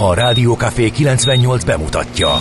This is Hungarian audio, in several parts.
A Rádió Café 98 bemutatja.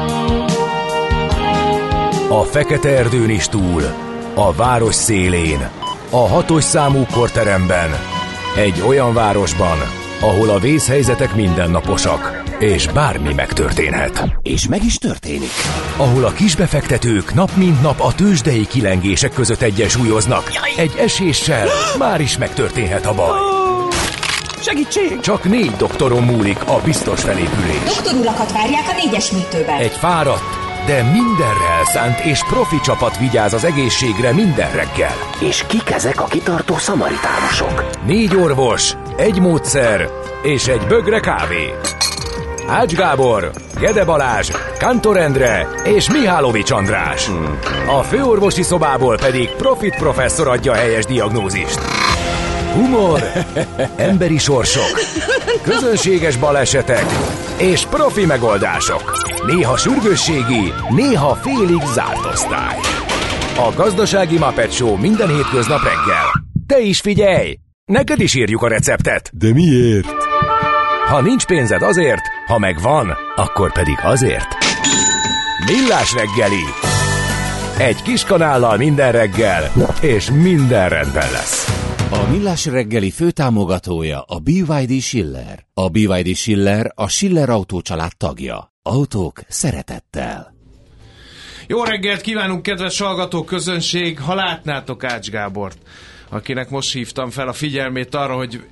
A fekete erdőn is túl, a város szélén, a 6-os számú korteremben, egy olyan városban, ahol a vészhelyzetek mindennaposak, és bármi megtörténhet. És meg is történik. Ahol a kisbefektetők nap mint nap a tőzsdei kilengések között egyensúlyoznak. Egy eséssel már is megtörténhet a baj. Segítség! Csak 4 doktoron múlik a biztos felépülés. Doktorulakat várják a 4-es műtőben. Egy fáradt, de mindenre elszánt és profi csapat vigyáz az egészségre minden reggel. És kik ezek a kitartó szamaritánusok? 4 orvos, egy módszer és egy bögre kávé. Ács Gábor, Gede Balázs, Kántor Endre és Mihálovics András. A főorvosi szobából pedig Profit professzor adja a helyes diagnózist. Humor, emberi sorsok, közönséges balesetek és profi megoldások. Néha sürgősségi, néha félig zárt osztály. A Gazdasági Muppet Show minden hétköznap reggel. Te is figyelj! Neked is írjuk a receptet. De miért? Ha nincs pénzed azért, ha megvan, akkor pedig azért. Millás reggeli. Egy kis kanállal minden reggel, és minden rendben lesz. A Millás reggeli főtámogatója a BYD Schiller. A BYD Schiller a Schiller Autó család tagja. Autók szeretettel. Jó reggelt kívánunk, kedves hallgató közönség! Ha látnátok Ács Gábort, akinek most hívtam fel a figyelmét arra, hogy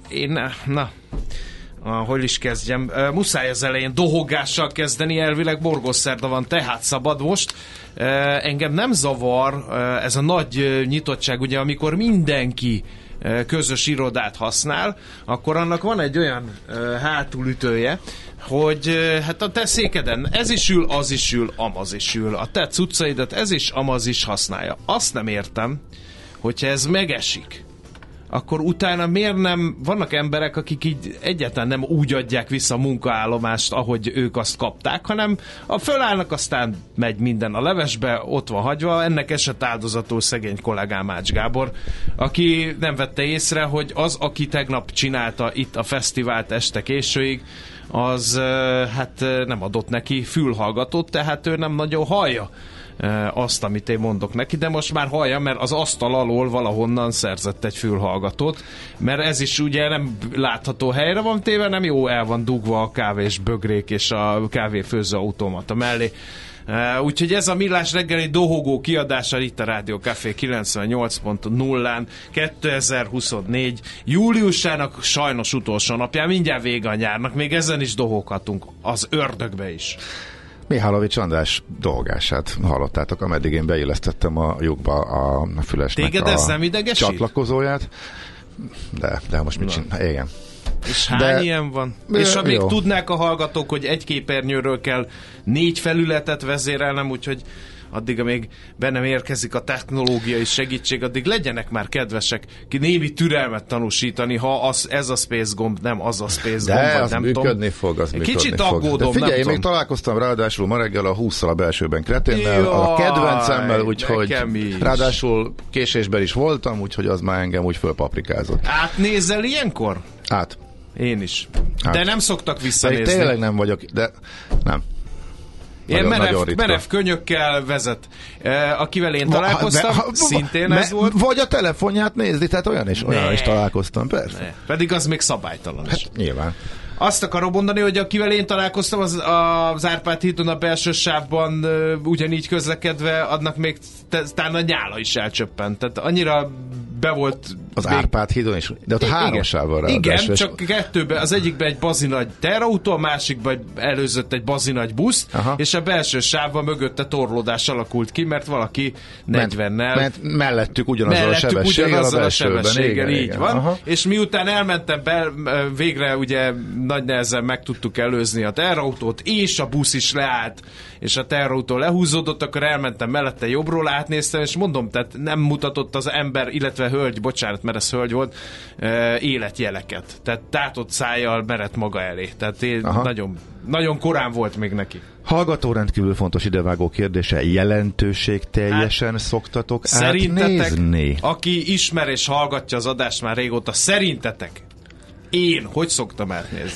hol is kezdjem? Muszáj az elején dohogással kezdeni, elvileg Borgosszerda van, tehát szabad most. Engem nem zavar ez a nagy nyitottság, ugye amikor mindenki közös irodát használ, akkor annak van egy olyan hátulütője, hogy hát a te székeden ez is ül, az is ül, amaz is ül. A te cuccaidat ez is, amaz is használja. Azt nem értem, hogyha ez megesik, akkor utána miért nem, vannak emberek, akik így egyáltalán nem úgy adják vissza a munkaállomást, ahogy ők azt kapták, hanem fölállnak, aztán megy minden a levesbe, ott van hagyva. Ennek esett áldozatul szegény kollégám Ács Gábor, aki nem vette észre, hogy az, aki tegnap csinálta itt a fesztivált este későig, az hát nem adott neki fülhallgatót, tehát ő nem nagyon hallja azt, amit én mondok neki, de most már hallja, mert az asztal alól valahonnan szerzett egy fülhallgatót, mert ez is ugye nem látható helyre van téve, nem jó el van dugva a kávés bögrék és a kávéfőző automata mellé. Úgyhogy ez a Millás reggeli dohogó kiadása itt a Rádió Café 98.0-án 2024 júliusának sajnos utolsó napján, mindjárt vége a nyárnak, még ezen is dohoghatunk, az ördögbe is. Mihálovics András dolgását hallottátok, ameddig én beillesztettem a lyukba a fülesnek téged ez nem idegesít? Csatlakozóját. De most mit csinál? Igen. És hány ilyen van? És amíg jó. Tudnák a hallgatók, hogy egy képernyőről kell 4 felületet vezérelnem, úgyhogy addig, amíg bennem érkezik a technológiai segítség, addig legyenek már kedvesek némi türelmet tanúsítani, ha ez a space gomb, nem az a space gomb, vagy az nem működni tudom. fog, az működni Kicsit fog. aggódom, de figyelj, nem én még tudom. találkoztam ráadásul ma reggel a 20-szal a belsőben Kreténnel, a kedvencemmel, úgyhogy ráadásul késésben is voltam, úgyhogy az már engem úgy fölpaprikázott. Átnézel ilyenkor? Át. Én is. Hát. De nem szoktak visszanézni. Tényleg nem vagyok, de nem. Ilyen merev könyökkel vezet. Akivel én találkoztam, szintén ez volt. Vagy a telefonját nézni, tehát olyan is találkoztam, persze. Ne. Pedig az még szabálytalan is. Hát nyilván. Azt akarom mondani, hogy akivel én találkoztam, az Árpád hídon a belső sávban ugyanígy közlekedve, annak még talán a nyála is elcsöppent. Tehát annyira be volt... Az Árpád hídon is, de ott 3 sávval ráadásul. Igen, csak kettőben, az egyikben egy bazinagy terautó, a másikban előzött egy bazinagy busz, és a belső sávban mögötte torlódás alakult ki, mert valaki 40-nel... Ment mellettük ugyanazzal a sebességgel, így van. Aha. És miután elmentem be, végre ugye nagy nehezen meg tudtuk előzni a terautót, és a busz is leállt, és a terrautó lehúzódott, akkor elmentem mellette jobbról, átnéztem, és mondom, tehát nem mutatott az ember, illetve hölgy, bocsánat, mert ez hölgy volt, életjeleket. Tehát tátott szájjal merett maga elé. Tehát nagyon, nagyon korán volt még neki. Hallgató rendkívül fontos idevágó kérdése, jelentőség teljesen szoktatok átnézni? Aki ismer és hallgatja az adást már régóta, szerintetek én hogy szoktam átnézni?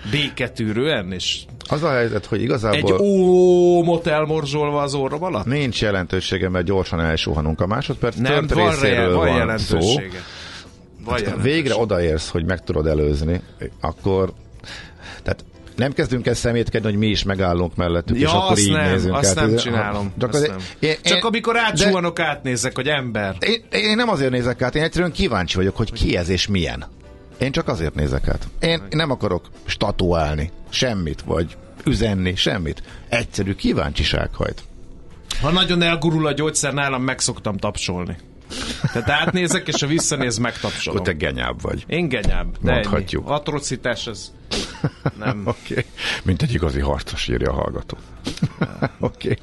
béketűrően, és az a helyzet, hogy igazából egy ómot elmorzsolva az orrom alatt? Nincs jelentősége, mert gyorsan elsuhanunk a másodperc. Nem, van jelentősége. Végre odaérsz, hogy meg tudod előzni, akkor tehát nem kezdünk el szemétkedni, hogy mi is megállunk mellettük, és akkor így nézünk. Azt nem csinálom. Csak amikor átsuhanok, átnézek, hogy ember. Én nem azért nézek át, én egyszerűen kíváncsi vagyok, hogy ki ez és milyen. Én csak azért nézek át. Én nem akarok statuálni semmit, vagy üzenni semmit. Egyszerű kíváncsiság hajt. Ha nagyon elgurul a gyógyszer, nálam meg szoktam tapsolni. Tehát átnézek, és ha visszanéz, megtapsolom. Te genyább vagy. Én genyább. Mondhatjuk. Atrocitás az nem. Oké. Mint egy igazi harcos, írja a hallgató. Oké.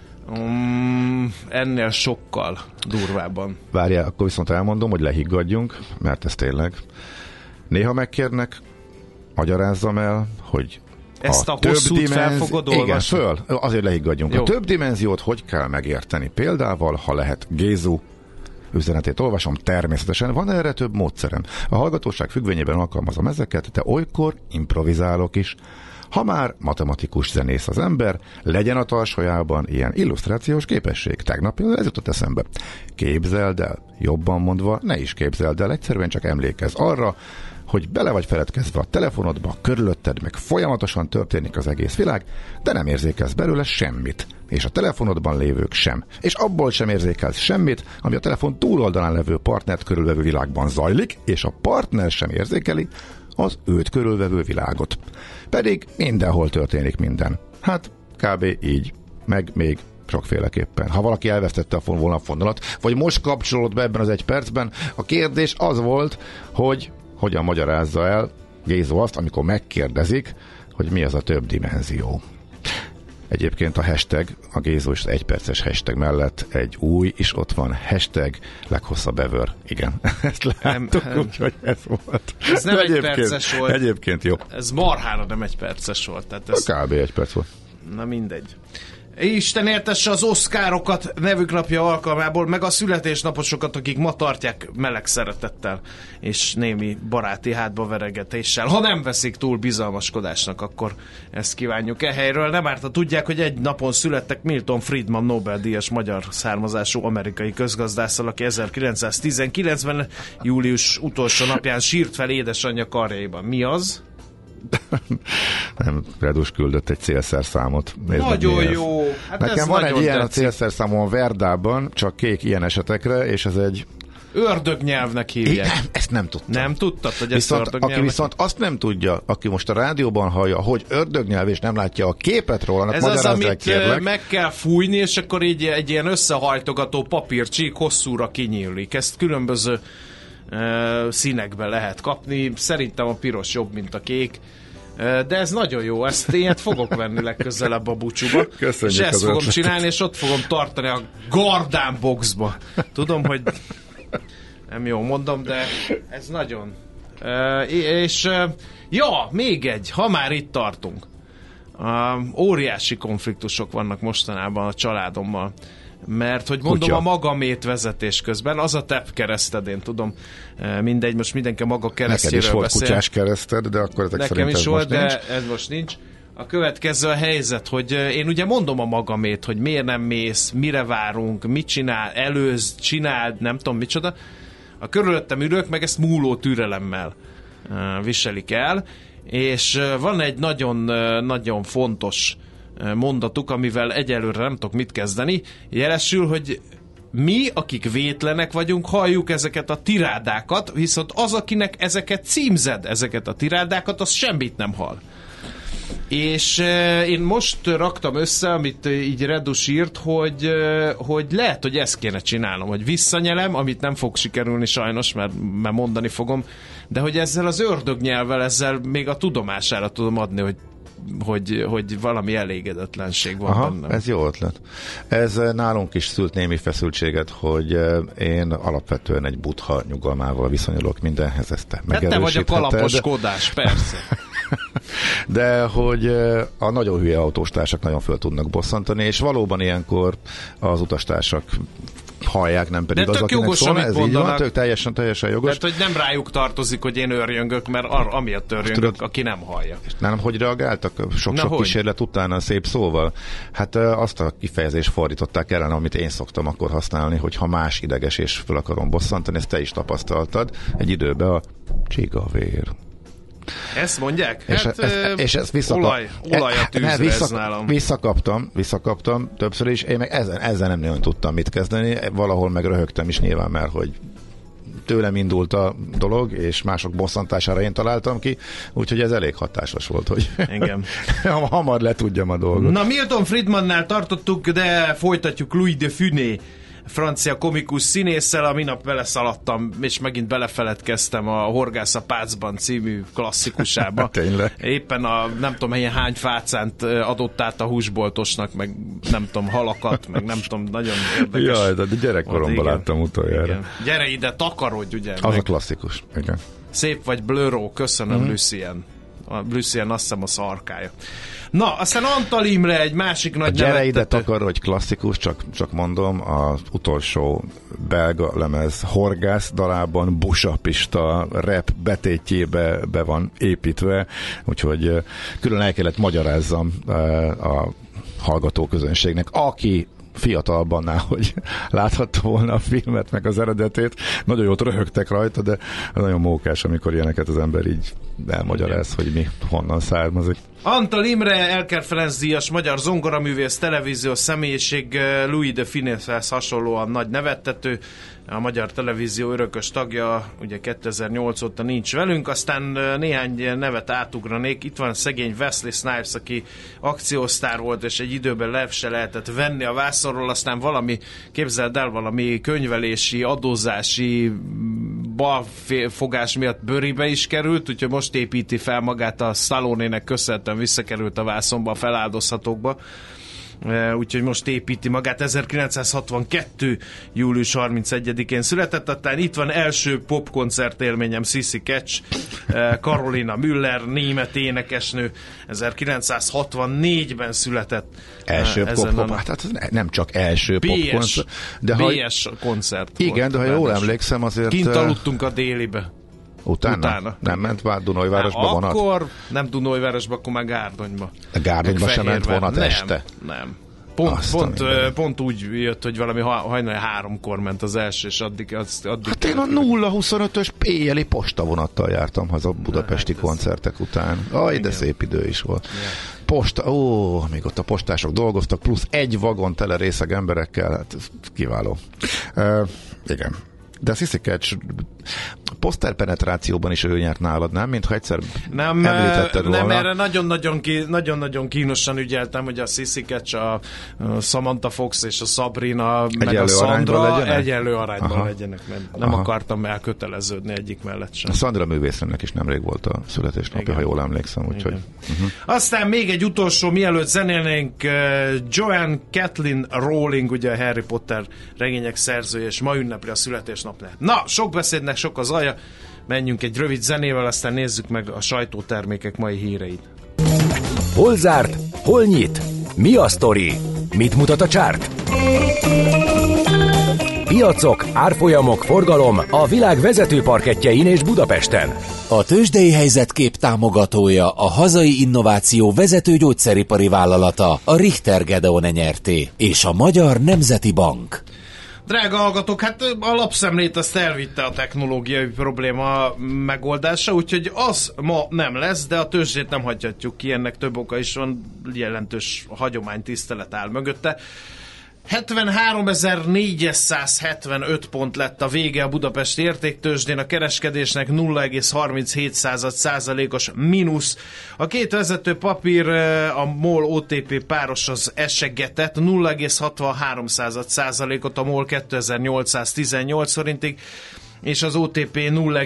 Ennél sokkal durvábban. Várjál, akkor viszont elmondom, hogy lehiggadjunk, mert ez tényleg. Néha megkérnek, magyarázzam el, hogy ezt a hosszút fel fogod olvasni? Igen, azért lehiggadjunk. Jó. A több dimenziót hogy kell megérteni? Példával, ha lehet, Gézu üzenetét olvasom, természetesen van erre több módszerem. A hallgatóság függvényében alkalmazom ezeket, de olykor improvizálok is. Ha már matematikus zenész az ember, legyen a tarsajában ilyen illusztrációs képesség. Tegnap ez jutott eszembe. Képzeld el, jobban mondva, ne is képzeld el, egyszerűen csak emlékezz arra, hogy bele vagy feledkezve a telefonodba, körülötted meg folyamatosan történik az egész világ, de nem érzékelsz belőle semmit, és a telefonodban lévők sem. És abból sem érzékelsz semmit, ami a telefon túloldalán levő partnert körülvevő világban zajlik, és a partner sem érzékeli az őt körülvevő világot. Pedig mindenhol történik minden. Hát kb. Így, meg még sokféleképpen. Ha valaki elvesztette volna a fonalat, vagy most kapcsolódott be ebben az egy percben, a kérdés az volt, hogy hogyan magyarázza el Gézu azt, amikor megkérdezik, hogy mi az a több dimenzió. Egyébként a hashtag, a Gézus egyperces hashtag mellett egy új is ott van, hashtag leghosszabb ever. Igen, ezt láttuk, úgyhogy ez volt. Ez nem egy perces volt. Egyébként jó. Ez marhára nem egy perces volt. Tehát ez... Kb. Egy perc volt. Na mindegy. Isten értesse az Oscarokat nevük napja alkalmából, meg a születésnaposokat, akik ma tartják meleg szeretettel és némi baráti hátbaveregetéssel. Ha nem veszik túl bizalmaskodásnak, akkor ezt kívánjuk e helyről. Nem árt, ha tudják, hogy egy napon születtek Milton Friedman Nobel-díjas magyar származású amerikai közgazdásszal, aki 1919-ben július utolsó napján sírt fel édesanyja karjaiban. Mi az? Nem, Redus küldött egy célszerszámot. Nagyon jó! Hát nekem van egy ilyen a célszerszámom a Verdában, csak kék ilyen esetekre, és ez egy... Ördögnyelvnek hívják. Nem, ezt nem tudtam. Nem tudtad, hogy ezt ördögnyelvnek? Aki viszont azt nem tudja, aki most a rádióban hallja, hogy ördögnyelv, és nem látja a képet róla, ez az, amit kérlek. Meg kell fújni, és akkor így egy ilyen összehajtogató papírcsík hosszúra kinyílik. Ezt különböző színekben lehet kapni. Szerintem a piros jobb, mint a kék. De ez nagyon jó, ezt ilyet fogok venni legközelebb a búcsúba. Köszönjük, és ezt fogom csinálni, és ott fogom tartani a Gardán boxba. Tudom, hogy nem jó mondom, de ez nagyon. Ja, még egy, ha már itt tartunk. Óriási konfliktusok vannak mostanában a családommal. Mert, hogy mondom, a magamét vezetés közben, az a te kereszted, én tudom, mindegy, most mindenki maga keresztjéről beszél. Neked is volt kutyás kereszted, de akkor ezek nekem is volt, de ez most nincs. A következő a helyzet, hogy én ugye mondom a magamét, hogy miért nem mész, mire várunk, mit csinál, előzd, csináld, nem tudom micsoda. A körülöttem ülők meg ezt múló türelemmel viselik el, és van egy nagyon fontos mondatuk, amivel egyelőre nem tudok mit kezdeni. Jelesül, hogy mi, akik vétlenek vagyunk, halljuk ezeket a tirádákat, viszont az, akinek ezeket címzed, ezeket a tirádákat, az semmit nem hall. És én most raktam össze, amit így Redus írt, hogy lehet, hogy ezt kéne csinálnom, hogy visszanyelem, amit nem fog sikerülni sajnos, mert mondani fogom, de hogy ezzel az ördögnyelvvel, ezzel még a tudomására tudom adni, hogy valami elégedetlenség van bennem. Ez jó ötlet. Ez nálunk is szült némi feszültséget, hogy én alapvetően egy buddha nyugalmával viszonyulok mindenhez, ezt te megerősítheted. Te vagy a kalaposkodás, persze. De hogy a nagyon hülye autóstársak nagyon föl tudnak bosszantani, és valóban ilyenkor az utastársak hallják, nem pedig de az, akinek jogos, szól. Ez így van, teljesen jogos. Tehát, hogy nem rájuk tartozik, hogy én örjöngök, mert amiatt örjöngök, aki nem hallja. És nem, hogy reagáltak sok kísérlet után a szép szóval? Hát azt a kifejezést fordították ellen, amit én szoktam akkor használni, hogy ha más ideges és fel akarom bosszantani, ezt te is tapasztaltad egy időben a csigavér. Ezt mondják? És ezt olaj a tűzre ez nálam. Visszakaptam többször is, én meg ezzel nem nagyon tudtam mit kezdeni, valahol meg röhögtem is nyilván, mert hogy tőlem indult a dolog, és mások bosszantására én találtam ki, úgyhogy ez elég hatásos volt, hogy engem hamar letudjam a dolgot. Na, Milton Friedmannál tartottuk, de folytatjuk Louis de Funès francia komikus színésszel, a minap beleszaladtam, és megint belefeledkeztem a Horgász a Pácban című klasszikusába. Tényleg? Éppen nem tudom, hány fácánt adott át a húsboltosnak, meg nem tudom, halakat, meg nem tudom, nagyon érdekes. Jaj, de gyerekkoromban láttam utoljára. Igen. Gyere ide, takarodj, ugye? Az meg. A klasszikus, igen. Szép vagy Blöro, köszönöm, Lucien. A Lucien azt hiszem a szarkája. Na, aztán Antal Imre egy másik nagy gyere nevettető. ide takar, hogy klasszikus, csak mondom, az utolsó belga lemez Horgász dalában Busa Pista rap betétjébe be van építve, úgyhogy külön el kellett magyarázzam a hallgatóközönségnek, aki fiatalban, hogy láthatta volna a filmet, meg az eredetét. Nagyon jót röhögtek rajta, de nagyon mókás, amikor ilyeneket az ember így elmagyaráz, hogy mi honnan származik. Antal Imre, Elker Ferenc díjas magyar zongoraművész, televíziós személyiség, Louis de Funéshez hasonlóan nagy nevettető, a Magyar Televízió örökös tagja, ugye 2008 óta nincs velünk, aztán néhány nevet átugranék. Itt van szegény Wesley Snipes, aki akciósztár volt, és egy időben le se lehetett venni a vászonról, aztán képzeld el, valami könyvelési, adózási balfogás miatt bőribe is került, úgyhogy most építi fel magát, a Stallone-nek köszönhetően visszakerült a vászonba, a feláldozhatókba. Úgyhogy most építi magát. 1962. július 31-én született, aztán itt van első popkoncert élményem, Sissy Catch, Carolina Müller, német énekesnő, 1964-ben született. Első pop, hát nem csak első popkoncert. BS koncert. Igen, de ha jól emlékszem, azért... Kint aludtunk a délibe. Utána? Nem ment Dunajvárosba vonat? Akkor nem Dunajvárosba, akkor már Gárdonyba. A Gárdonyba sem ment vonat este? Nem. Pont úgy jött, hogy valami hajnali 3-kor ment az első, és addig hát én a 0-25-ös éjjeli postavonattal jártam haza budapesti koncertek után. De szép idő is volt. Yeah. Még ott a postások dolgoztak, plusz egy vagon tele részeg emberekkel, hát kiváló. Igen. De a Sissy Catch poszterpenetrációban is ő nyert nálad, nem? Mintha egyszer említetted volna. Nem, erre nagyon-nagyon kínosan ügyeltem, hogy a Sissy Catch, a Samantha Fox és a Sabrina, meg a Sandra egyenlő arányban legyenek, mert nem akartam elköteleződni egyik mellett sem. A Sandra művészemnek is nemrég volt a születésnapja, ha jól emlékszem, úgyhogy... Aztán még egy utolsó, mielőtt zenélnénk, Joanne Kathleen Rowling, ugye a Harry Potter regények szerzője, és ma ünnepli a születésnapját. Na, sok beszédnek sok az alja, menjünk egy rövid zenével, aztán nézzük meg a sajtótermékek mai híreit. Hol zárt? Hol nyit? Mi a sztori? Mit mutat a csárt? Piacok, árfolyamok, forgalom a világ vezető parkettjein és Budapesten. A tőzsdei helyzetkép támogatója a hazai innováció vezető gyógyszeripari vállalata, a Richter Gedeon Nyrt. és a Magyar Nemzeti Bank. Drága hallgatók, hát a lapszemlét azt elvitte a technológiai probléma megoldása, úgyhogy az ma nem lesz, de a tőzsdét nem hagyhatjuk ki, ennek több oka is van, jelentős hagyománytisztelet áll mögötte. 73.475 pont lett a vége a budapesti értéktőzsdén, a kereskedésnek 0,37%-os mínusz. A két vezető papír, a MOL OTP páros az esegetett 0,63%-ot, a MOL 2818 forintig, és az OTP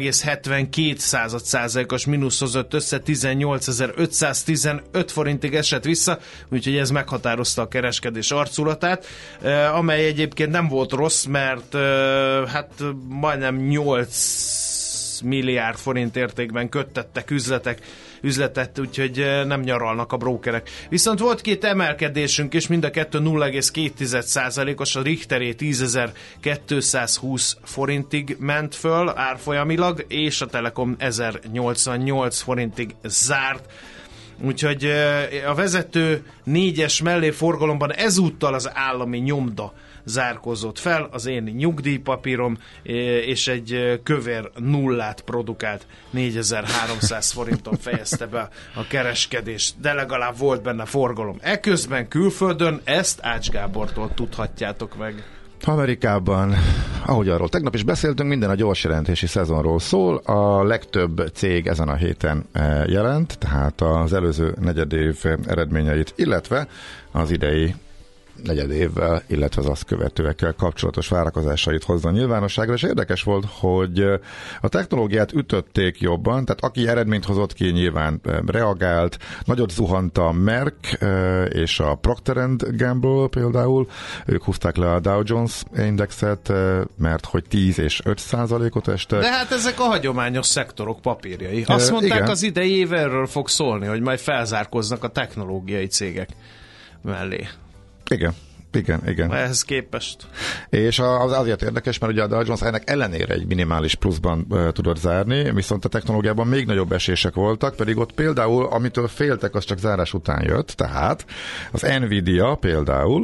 0,72%-os mínusz hozott össze, 18.515 forintig esett vissza, úgyhogy ez meghatározta a kereskedés arculatát, amely egyébként nem volt rossz, mert hát majdnem 8 milliárd forint értékben köttettek üzletek üzletet, úgyhogy nem nyaralnak a brókerek. Viszont volt 2 emelkedésünk, és mind a kettő 0,2%-os, a Richteré 10.220 forintig ment föl árfolyamilag, és a Telekom 1088 forintig zárt. Úgyhogy a vezető 4-es mellé forgalomban ezúttal az állami nyomda zárkózott fel, az én nyugdíjpapírom, és egy kövér nullát produkált, 4300 forinton fejezte be a kereskedést, de legalább volt benne forgalom. Eközben külföldön ezt Ács Gábortól tudhatjátok meg. Amerikában, ahogy arról tegnap is beszéltünk, minden a gyors jelentési szezonról szól. A legtöbb cég ezen a héten jelent, tehát az előző negyedév eredményeit, illetve az idei negyedévvel, illetve az azt követőekkel kapcsolatos várakozásait hozza nyilvánosságra, és érdekes volt, hogy a technológiát ütötték jobban, tehát aki eredményt hozott ki, nyilván reagált, nagyot zuhant a Merck és a Procter & Gamble például, ők húzták le a Dow Jones indexet, mert hogy 10 és 5%-ot estek. De hát ezek a hagyományos szektorok papírjai. Azt mondták, igen, az idei év erről fog szólni, hogy majd felzárkoznak a technológiai cégek mellé. Igen. Ehhez képest. És az azért érdekes, mert ugye a Dow Jones ennek ellenére egy minimális pluszban tudott zárni, viszont a technológiában még nagyobb esések voltak, pedig ott például, amitől féltek, az csak zárás után jött, tehát az Nvidia például,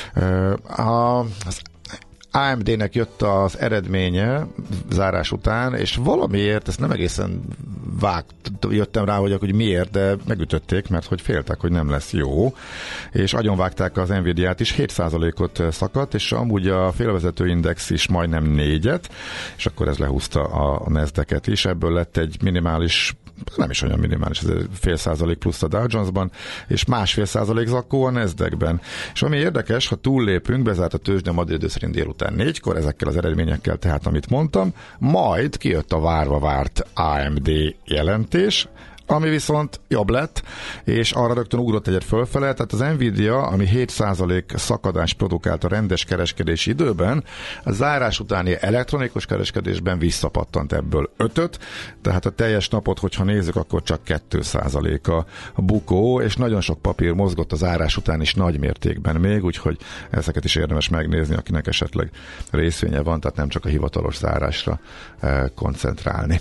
az AMD-nek jött az eredménye zárás után, és valamiért, ezt nem egészen jöttem rá, hogy miért, de megütötték, mert hogy féltek, hogy nem lesz jó, és agyonvágták az Nvidia-t is, 7%-ot szakadt, és amúgy a félvezető index is majdnem 4-et, és akkor ez lehúzta a Nasdaq-et is, ebből lett egy minimális, nem is olyan minimális, ez 0,5% plusz a Dow Jones-ban, és 1,5% zakkó a Nasdaq-ben. És ami érdekes, ha túllépünk, bezárt a tőzsde ma idő szerint délután 4-kor, ezekkel az eredményekkel, tehát amit mondtam, majd kijött a várva várt AMD jelentés, ami viszont jobb lett, és arra rögtön ugrott egyet fölfele, tehát az Nvidia, ami 7% szakadás produkált a rendes kereskedési időben, a zárás utáni elektronikus kereskedésben visszapattant ebből 5-öt, tehát a teljes napot, hogyha nézzük, akkor csak 2% a bukó, és nagyon sok papír mozgott a zárás után is nagy mértékben még, úgyhogy ezeket is érdemes megnézni, akinek esetleg részvénye van, tehát nem csak a hivatalos zárásra koncentrálni.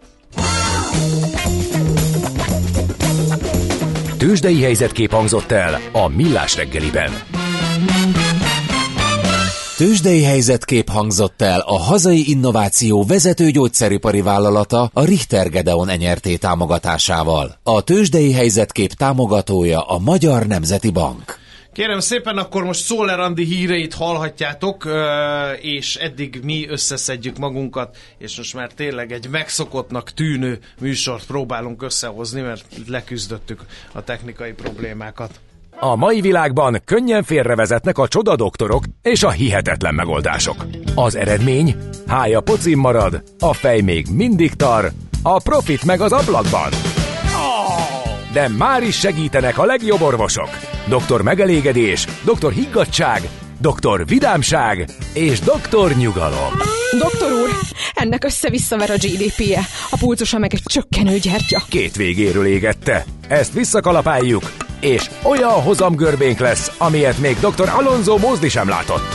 Tőzsdei helyzetkép hangzott el a Millás reggeliben. Tőzsdei helyzetkép hangzott el a hazai innováció vezető gyógyszeripari vállalata, a Richter Gedeon Enyerté támogatásával. A tőzsdei helyzetkép támogatója a Magyar Nemzeti Bank. Kérem szépen, akkor most Szoller Andi híreit hallhatjátok, és eddig mi összeszedjük magunkat, és most már tényleg egy megszokottnak tűnő műsort próbálunk összehozni, mert leküzdöttük a technikai problémákat. A mai világban könnyen félrevezetnek a csodadoktorok és a hihetetlen megoldások. Az eredmény? Hája pocim marad, a fej még mindig tar, a profit meg az ablakban. De már is segítenek a legjobb orvosok. Doktor megelégedés, doktor higgadtság, doktor vidámság és doktor nyugalom. Doktor úr, ennek össze-visszaver a GDP-je, a pulzusa meg egy csökkenő gyertya. Két végéről égette. Ezt visszakalapáljuk, és olyan hozamgörbénk lesz, amilyet még doktor Alonso Mózdi sem látott.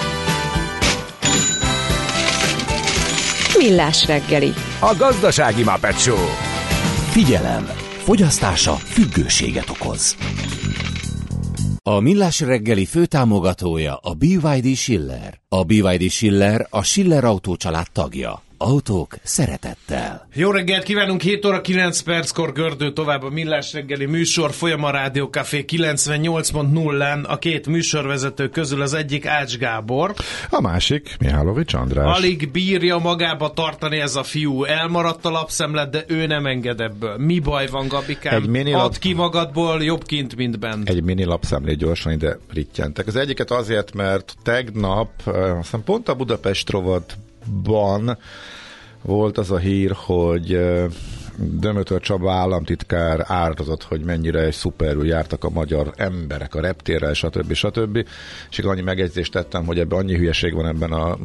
Millás reggeli. A gazdasági Muppet Show. Figyelem! Fogyasztása függőséget okoz. A Millás reggeli főtámogatója a BYD Schiller. A BYD Schiller a Schiller Autó család tagja. Autók szeretettel. Jó reggelt kívánunk, 7 óra 9 perckor gördül tovább a Millás reggeli műsor, folyam a Rádió Café 98.0-án, a két műsorvezető közül az egyik Ács Gábor. A másik Mihálovics András. Alig bírja magába tartani ez a fiú, elmaradt a lapszemlet, de ő nem enged ebből. Mi baj van, Gabikám? Add ki magadból, jobb kint, mint bent. Egy mini lapszemlét gyorsan ide rittyentek. Az egyiket azért, mert tegnap, aztán pont a Budapest rovatban volt az a hír, hogy Dömötör Csaba államtitkár áradozott, hogy mennyire szuperül jártak a magyar emberek a reptérrel, stb. És annyi megjegyzést tettem, hogy ebben annyi hülyeség van ebben a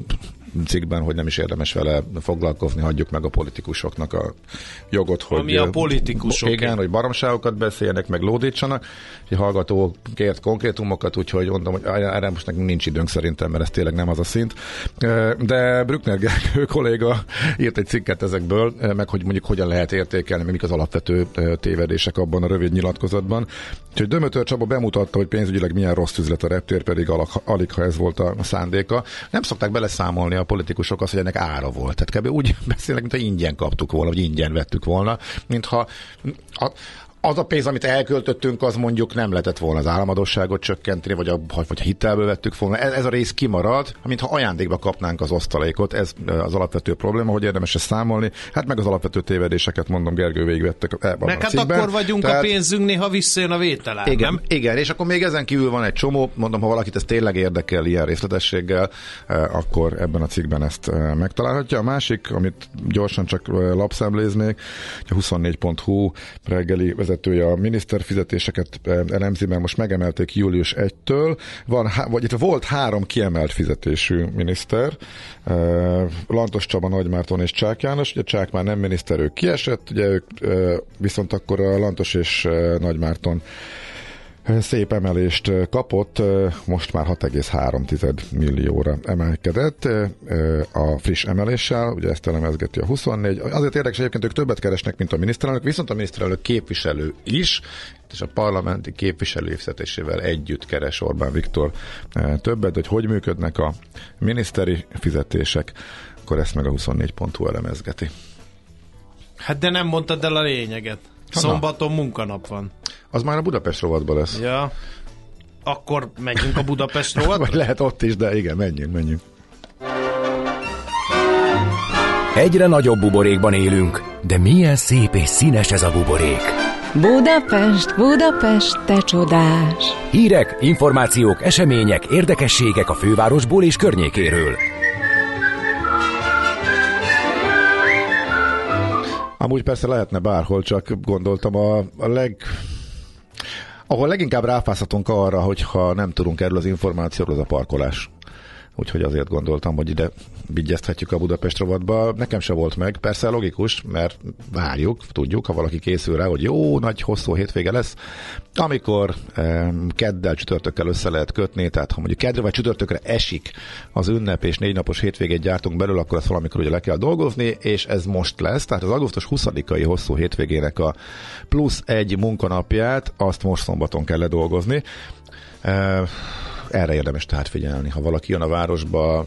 cikkben, hogy nem is érdemes vele foglalkozni, hagyjuk meg a politikusoknak a jogot, hogy... Ami a politikusok. Igen, hogy baromságokat beszéljenek, meg lódítsanak. Egy hallgató kért konkrétumokat, úgyhogy mondom, hogy erre most nekünk nincs időnk szerintem, mert ez tényleg nem az a szint. De Brückner Gergő kolléga írt egy cikket ezekből, meg hogy mondjuk hogyan lehet értékelni, meg mik az alapvető tévedések abban a rövid nyilatkozatban. Úgyhogy Dömötör Csaba bemutatta, hogy pénzügyileg milyen rossz üzlet a reptér, pedig alig, ha ez volt a szándéka. Nem szokták beleszámolni a politikusok azt, hogy ennek ára volt. Tehát kb. Úgy beszélnek, mintha ingyen kaptuk volna, vagy ingyen vettük volna, mintha az a pénz, amit elköltöttünk, az mondjuk nem lehetett volna az államadósságot csökkenteni, vagy hitelből vettük volna. Ez a rész kimarad, mintha ajándékba kapnánk az osztalékot. Ez az alapvető probléma, hogy érdemes ezt számolni. Hát meg az alapvető tévedéseket, mondom, Gergő végigvettek ebben meg a hát cikkben. akkor vagyunk a pénzünknél, ha visszajön a vételár, igen, nem? Igen, és akkor még ezen kívül van egy csomó, mondom, ha valakit ez tényleg érdekel ilyen részletességgel, akkor ebben a cikkben ezt megtalálhatja. A másik, amit gyorsan csak lapszemléznék, a 24.hu reggeli vezetője a miniszterfizetéseket elemzi, mert most megemelték július 1-től. Volt 3 kiemelt fizetésű miniszter, Lantos Csaba, Nagymárton és Csák János. Ugye Csák már nem miniszter, ő kiesett, ugye ők viszont akkor a Lantos és Nagymárton szép emelést kapott, most már 6,3 millióra emelkedett a friss emeléssel, ugye ezt elemezgeti a 24. Azért érdekes, egyébként ők többet keresnek, mint a miniszterelnök, viszont a miniszterelnök képviselő is, és a parlamenti képviselő fizetésével együtt keres Orbán Viktor többet, hogy működnek a miniszteri fizetések, akkor ezt meg a 24.hu elemezgeti. Hát de nem mondtad el a lényeget. Szombaton munkanap van. Az már a Budapest rovatban lesz. Ja. Akkor menjünk a Budapest rovatra? Vagy lehet ott is, de igen, menjünk. Egyre nagyobb buborékban élünk, de milyen szép és színes ez a buborék. Budapest, Budapest, te csodás! Hírek, információk, események, érdekességek a fővárosból és környékéről. Amúgy persze lehetne bárhol, csak gondoltam ahol leginkább ráfázhatunk arra, hogyha nem tudunk erről az információról, az a parkolás. Úgyhogy azért gondoltam, hogy ide vigyezthetjük a Budapest rovatba. Nekem se volt meg, persze logikus, mert várjuk, tudjuk, ha valaki készül rá, hogy jó, nagy, hosszú hétvége lesz, amikor keddel, csütörtökkel össze lehet kötni, tehát ha mondjuk keddre vagy csütörtökre esik az ünnep, és 4 napos hétvégét gyártunk belőle, akkor ezt valamikor ugye le kell dolgozni, és ez most lesz, tehát az augusztus 20-ai hosszú hétvégének a plusz 1 munkanapját, azt most szombaton kell ledolgozni. Erre érdemes tehát figyelni. Ha valaki jön a városba,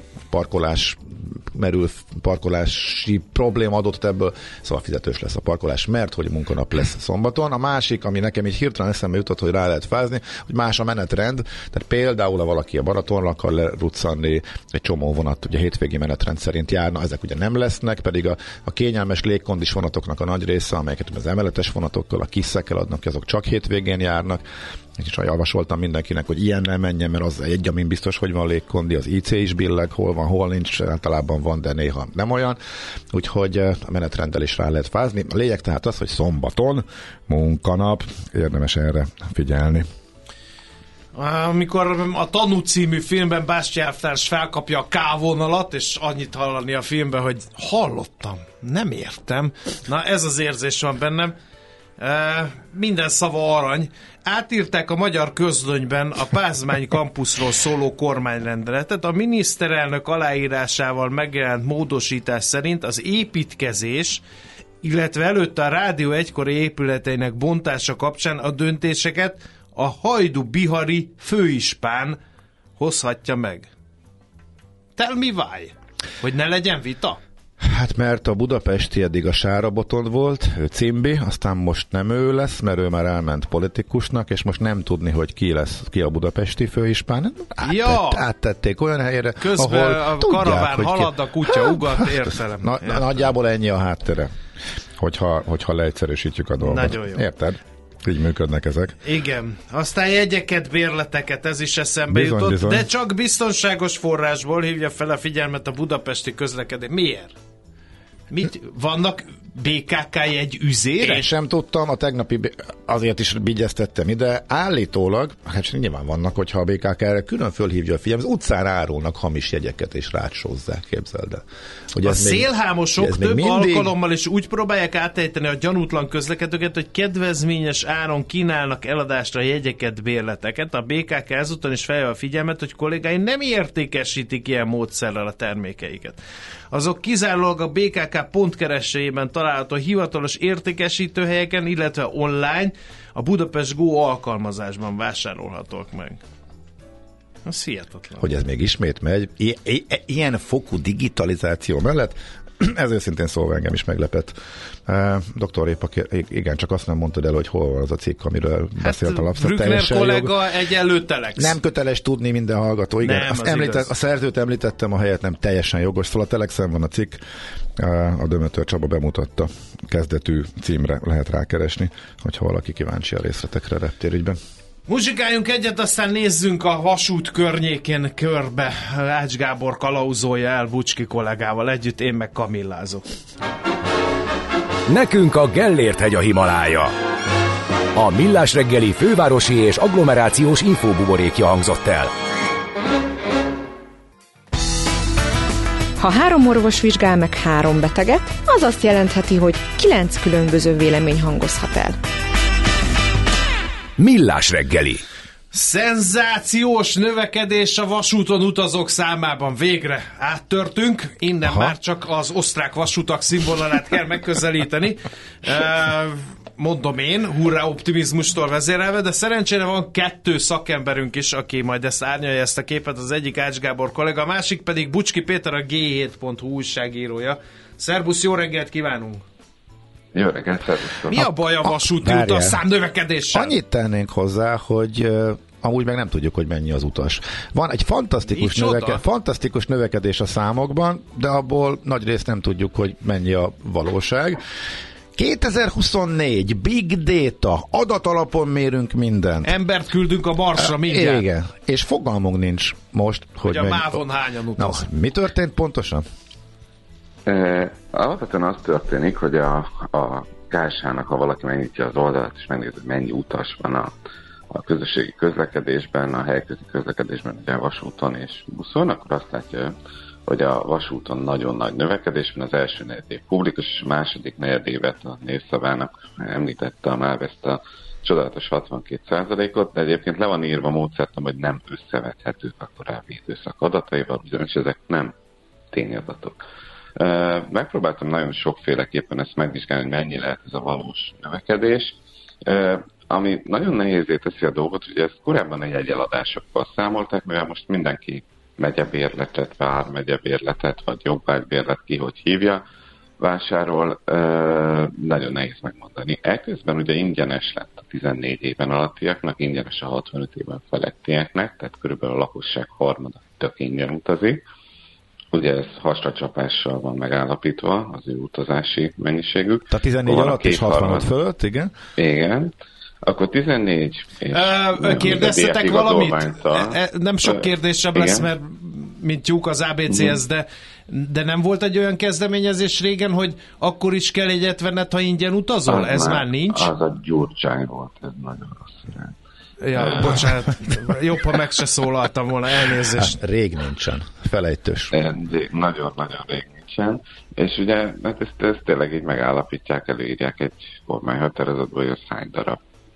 parkolási probléma adott ebből, szóval fizetős lesz a parkolás, mert hogy munkanap lesz szombaton. A másik, ami nekem így hirtelen eszembe jutott, hogy rá lehet fázni, hogy más a menetrend, tehát például, ha valaki a Balatonra akar leruccanni, egy csomó vonat ugye hétvégi menetrend szerint járna, ezek ugye nem lesznek, pedig a kényelmes légkondis vonatoknak a nagy része, amelyeket az emeletes vonatokkal, a kiszekkel adnak, azok csak hétvégén járnak. És javasoltam mindenkinek, hogy ilyen nem menjen, mert az egy, amin biztos, hogy van légkondi, az IC is billeg, hol van, hol nincs, általában van, de néha nem olyan. Úgyhogy a menetrenddel is rá lehet fázni. A lényeg tehát az, hogy szombaton munkanap, érdemes erre figyelni. Amikor a Tanú című filmben Bástya elvtárs felkapja a K-vonalat, és annyit hallani a filmben, hogy hallottam, nem értem. Na ez az érzés van bennem. Minden szava arany. Átírták a Magyar Közlönyben a Pázmány kampuszról szóló kormányrendeletet. A miniszterelnök aláírásával megjelent módosítás szerint az építkezés, illetve előtte a rádió egykori épületeinek bontása kapcsán a döntéseket a Hajdú-Bihari főispán hozhatja meg. Tell me why? Hogy ne legyen vita? Hát mert a budapesti eddig a Sára Botond volt, ő Cimbi, aztán most nem ő lesz, mert ő már elment politikusnak, és most nem tudni, hogy ki a budapesti főispán. Áttették olyan helyre, közben ahol a tudják, karaván halad, a kutya ugat, értelem. Nagyjából ennyi a háttere, hogyha leegyszerűsítjük a dolgot. Nagyon jó. Érted? Így működnek ezek. Igen. Aztán jegyeket, bérleteket, ez is eszembe jutott, bizony. De csak biztonságos forrásból hívja fel a figyelmet a budapesti közlekedés. Miért? Mit? Vannak BKK egy üzére? Én sem tudtam, a tegnapi azért is vigyeztettem ide. Állítólag, hát nyilván vannak, hogyha a BKK erre külön fölhívja a figyelmet, az utcán árulnak hamis jegyeket és rácsózzák, képzeld el. Hogy a szélhámosok több alkalommal is úgy próbálják átejteni a gyanútlan közlekedőket, hogy kedvezményes áron kínálnak eladásra jegyeket, bérleteket. A BKK ezúton is felhívja a figyelmet, hogy kollégái nem értékesítik ilyen módszerrel a termékeiket. Azok kizárólag a BKK pontkeresőjében található hivatalos értékesítőhelyeken, illetve online a Budapest Go alkalmazásban vásárolhatók meg. Ez hihetetlen. Hogy ez még ismét megy. Ilyen fokú digitalizáció mellett ez őszintén szólva engem is meglepett. Dr. Répa, igen, csak azt nem mondtad el, hogy hol van az a cikk, amiről beszélt a lapszat. Brückner kollega egyenlő Telex. Nem köteles tudni minden hallgató. Igen, a szerzőt említettem, a helyet nem teljesen jogos. Szóval a Telexen van a cikk, a Dömötör Csaba bemutatta, kezdetű címre lehet rákeresni, hogyha valaki kíváncsi a részletekre reptérügyben. Muzsikáljunk egyet, aztán nézzünk a vasút környékén körbe. Ács Gábor kalauzolja el Bucski kollégával együtt, én meg kamillázok. Nekünk a Gellért-hegy a Himalája. A Millás reggeli fővárosi és agglomerációs infóbuborékja hangzott el. Ha 3 orvos vizsgál meg 3 beteget, az azt jelentheti, hogy 9 különböző vélemény hangozhat el. Millás reggeli. Szenzációs növekedés a vasúton utazók számában. Végre áttörtünk. Innen már csak az osztrák vasutak színvonalát kell megközelíteni. Mondom én, hurrá optimizmustól vezérelve, de szerencsére van 2 szakemberünk is, aki majd ezt árnyalja, ezt a képet. Az egyik Ács Gábor kollega, a másik pedig Bucski Péter, a G7.hu újságírója. Szerbusz, jó reggelt kívánunk! Jó reggelt, szervusztok! Mi a baj a vasúti utasszám növekedéssel? Annyit tennénk hozzá, hogy amúgy meg nem tudjuk, hogy mennyi az utas. Van egy fantasztikus növekedés a számokban, de abból nagy részt nem tudjuk, hogy mennyi a valóság. 2024, Big Data, adatalapon mérünk mindent. Embert küldünk a Marsra mindjárt. Igen, és fogalmunk nincs most, hogy a mávon hányan utaz. Mi történt pontosan? Alapvetően az történik, hogy a KSH-nak, ha valaki megnyitja az oldalt, és megnézi, hogy mennyi utas van a közösségi közlekedésben, a helyközi közlekedésben, ugye vasúton és buszon, akkor azt látja, hogy a vasúton nagyon nagy növekedés van, az első negyedév publikus, és a második negyedévet a névszavának említette a MÁV ezt a csodálatos 62%-ot, de egyébként le van írva módszertan, hogy nem összevethetők a korábbi időszak adataival, bizonyos ezek nem tényadatok. Megpróbáltam nagyon sokféleképpen ezt megvizsgálni, hogy mennyi lehet ez a valós növekedés. Ami nagyon nehézé teszi a dolgot, hogy ezt korábban egy jegyeladásokkal számolták, mivel most mindenki megyebérletet, vármegyebérletet, vagy jobbágybérlet, ki hogy hívja, vásárol, nagyon nehéz megmondani. Ekközben ugye ingyenes lett a 14 éven alattiaknak, ingyenes a 65 éven felettieknek, tehát körülbelül a lakosság harmada tök ingyen utazik. Ugye ez hasracsapással van megállapítva, az ő utazási mennyiségük. Tehát 14 alatt és 65 fölött, igen? Igen. Akkor 14 és... Kérdeztetek valamit? Nem sok kérdésebb lesz, mert mint tyúk az ABC-hez, de nem volt egy olyan kezdeményezés régen, hogy akkor is kell egyet venned, ha ingyen utazol? Ez már nincs? Az a Gyurcsány volt, ez nagyon rossz irány. Ja, bocsánat, jobb, ha meg se szólaltam volna, elnézést. Hát, rég nincsen, felejtős. Nagyon-nagyon rég nincsen, és ugye hát ezt tényleg így megállapítják, előírják egy kormányhatározatból, hogy az hány darab,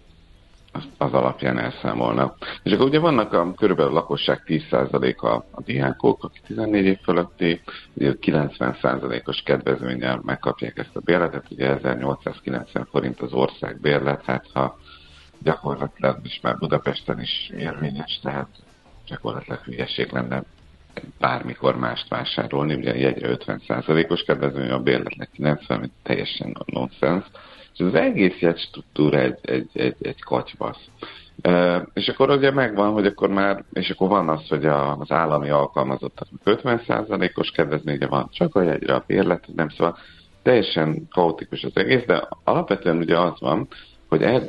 az alapján elszámolnak. És akkor ugye vannak körülbelül a lakosság 10%-a a diákok, akik 14 év fölötti, ugye 90%-os kedvezménnyel megkapják ezt a bérletet, ugye 1890 forint az ország bérlet, hát ha gyakorlatilag is már Budapesten is érvényes, tehát gyakorlatilag hülyeség lenne bármikor mást vásárolni, ugye jegyre 50%-os kedvezmény, a bérletnek 90, teljesen nonsens. És az egész jegystruktúra egy katyvasz. És akkor ugye megvan, hogy akkor már, és akkor van az, hogy az állami alkalmazottak 50%-os kedvezménye van, csak a jegyre a bérlet, nem, szóval teljesen kaotikus az egész, de alapvetően ugye az van, hogy eddig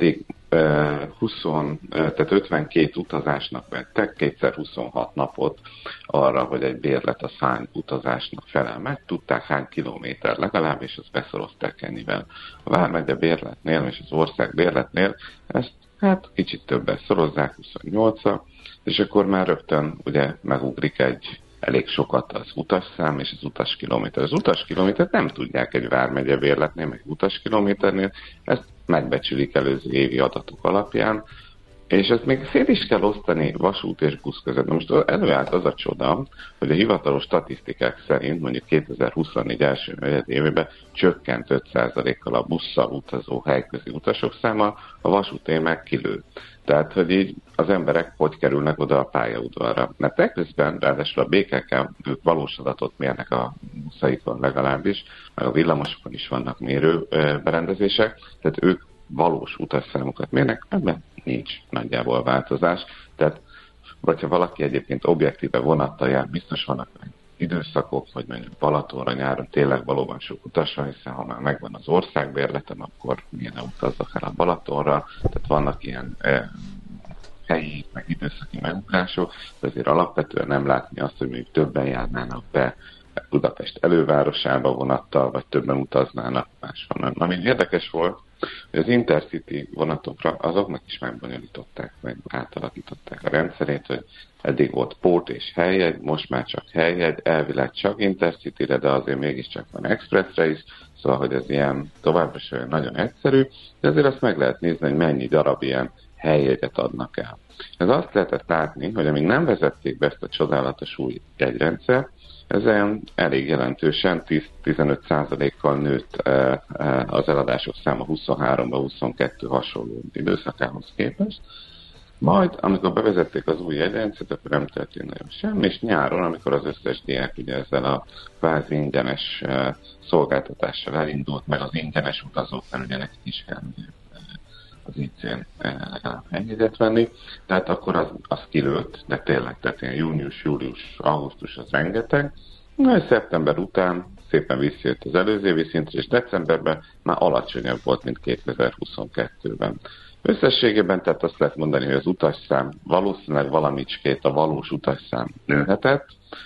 tehát 52 utazásnak vettek, kétszer 26 napot arra, hogy egy bérlet a hány utazásnak felel meg, tudták hány kilométer legalább, és azt beszorozták ennyivel. A vármegye bérletnél és az ország bérletnél ezt hát kicsit többet szorozzák, 28-a, és akkor már rögtön ugye megugrik egy elég sokat az utasszám és az utaskilométer. Az utaskilométert nem tudják egy vármegye bérletnél, meg utaskilométernél, ezt megbecsülik előző évi adatok alapján, és ezt még szét is kell osztani vasút és busz között. Most előállt az a csoda, hogy a hivatalos statisztikák szerint mondjuk 2024 első évében csökkent 5%-kal a busszal utazó helyközi utasok száma, a vasúté meg kilő. Tehát, hogy így az emberek hogy kerülnek oda a pályaudvarra. Mert ekközben, ráadásul a BKK, ők valós adatot mérnek a buszaikon legalábbis, meg a villamosokon is vannak mérő berendezések, tehát ők valós utasszámokat mérnek, ebben nincs nagyjából változás. Tehát, vagy ha valaki egyébként objektíve vonattal jár, biztos vannak időszakok, hogy mondjuk Balatonra nyáron tényleg valóban sok utas van, hiszen ha már megvan az országbérletem, akkor miért ne utazzak el a Balatonra, tehát vannak ilyen helyi, meg időszaki megugrások, de azért alapvetően nem látni azt, hogy még többen járnának be Budapest elővárosába vonattal, vagy többen utaznának máshonnan. Ami érdekes volt, hogy az Intercity vonatokra azoknak is megbonyolították, meg átalakították a rendszerét, hogy eddig volt pót és helyjegy, most már csak helyjegy, elvileg csak Intercityre, de azért mégiscsak van Expressre is, szóval, hogy ez ilyen továbbra is olyan nagyon egyszerű, de azért azt meg lehet nézni, hogy mennyi darab ilyen helyjegyet adnak el. Ez azt lehetett látni, hogy amíg nem vezették be ezt a csodálatos új jegyrendszert, ez elég jelentősen 10-15%-kal nőtt az eladások száma 23-ba 22 hasonló időszakához képest. Majd, amikor bevezették az új jegyrendszert, akkor nem történt nagyon semmi, és nyáron, amikor az összes diák ugye ezzel a kvázi ingyenes szolgáltatással elindult, meg az ingyenes utazóknál ugye nekik is kell az IC-n legalább helyjegyet venni, tehát akkor az kilőtt, de tényleg, tehát ilyen június, július, augusztus az rengeteg, és szeptember után szépen visszajött az előző évi szintre, és decemberben már alacsonyabb volt, mint 2022-ben. Összességében tehát azt lehet mondani, hogy az utasszám valószínűleg valamicskét a valós utasszám nőhetett,